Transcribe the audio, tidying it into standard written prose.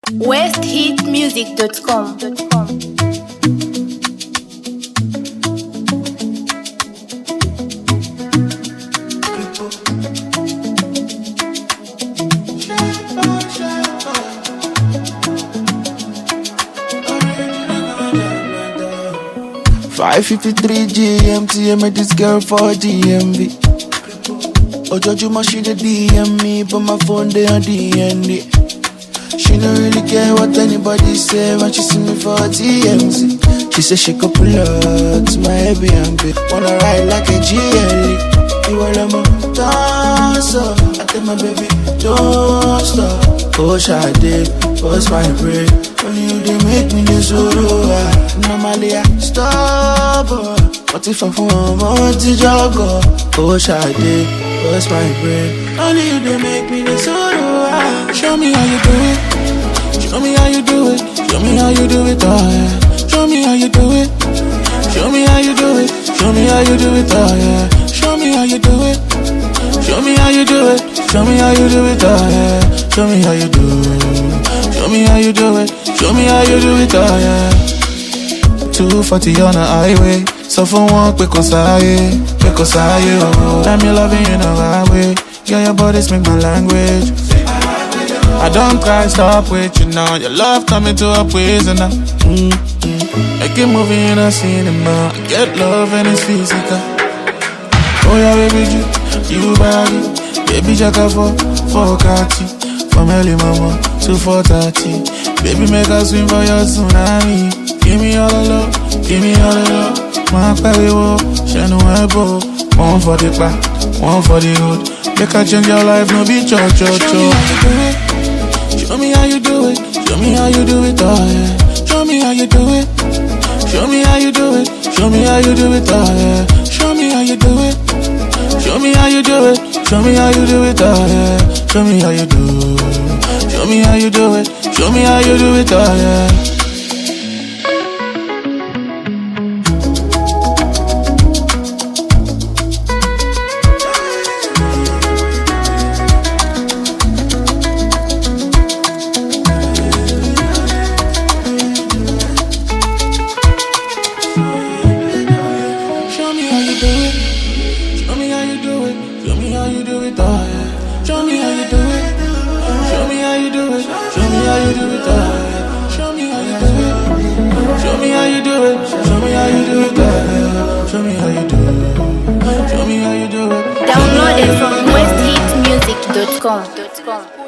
westhitmusic.com. 5:53 GMT, I met this girl for DMV. Ojoojúmọ́ she dey DM me, but my phone dey on DND. She don't really care what anybody say when she see me for TMZ. She say she could pull up to my Airbnb. Wanna ride like a GLE. You all I'm dance up. I tell my baby, don't stop. Oh, Sade, what's my brain? Only you they make me this sorrow. Normally I stop. But if I want to jog, oh, Sade, what's my brain? Only you they make me this sorrow. Show me how you do it. Show me how you do it. Show me how you do it, oh yeah. Show me how you do it. Show me how you do it. Show me how you do it, oh yeah. Show me how you do it. Show me how you do it. Show me how you do it, oh yeah. Show me how you do it. Show me how you do it. Show me how you do it, oh yeah. 240 on the highway. So for one quick osaye, oh. Let me loving you the right way. Yeah, your bodies make my language. I don't try stop with you now. Your love coming to a poison now. I keep moving in a cinema. I get love and it's physical. Oh yeah, baby, you body. Baby, jacka for Kati. From early mama to 4:30. Baby, make us swim for your tsunami. Give me all the love, give me all the love. My baby, shine no elbow. One for the back, one for the hood. Make her change your life, no be cho. Show me how you do it. Show me how you do it, oh yeah. Show me how you do it. Show me how you do it. Show me how you do it, oh yeah. Show me how you do it. Show me how you do it. Show me how you do it, oh yeah. Show me how you do it. Show me how you do it. Show me how you do it, oh yeah. Show me how you do it. Show me how you do it. Show me how you do it, oh yeah. Show me how you do it. Show me how you do it. Show me how you do it, oh yeah. Show me how you do it. Show me how you do it. Show me how you do it, oh yeah. Show me how you do it. Show me how you do it. Download it from westhitmusic.com.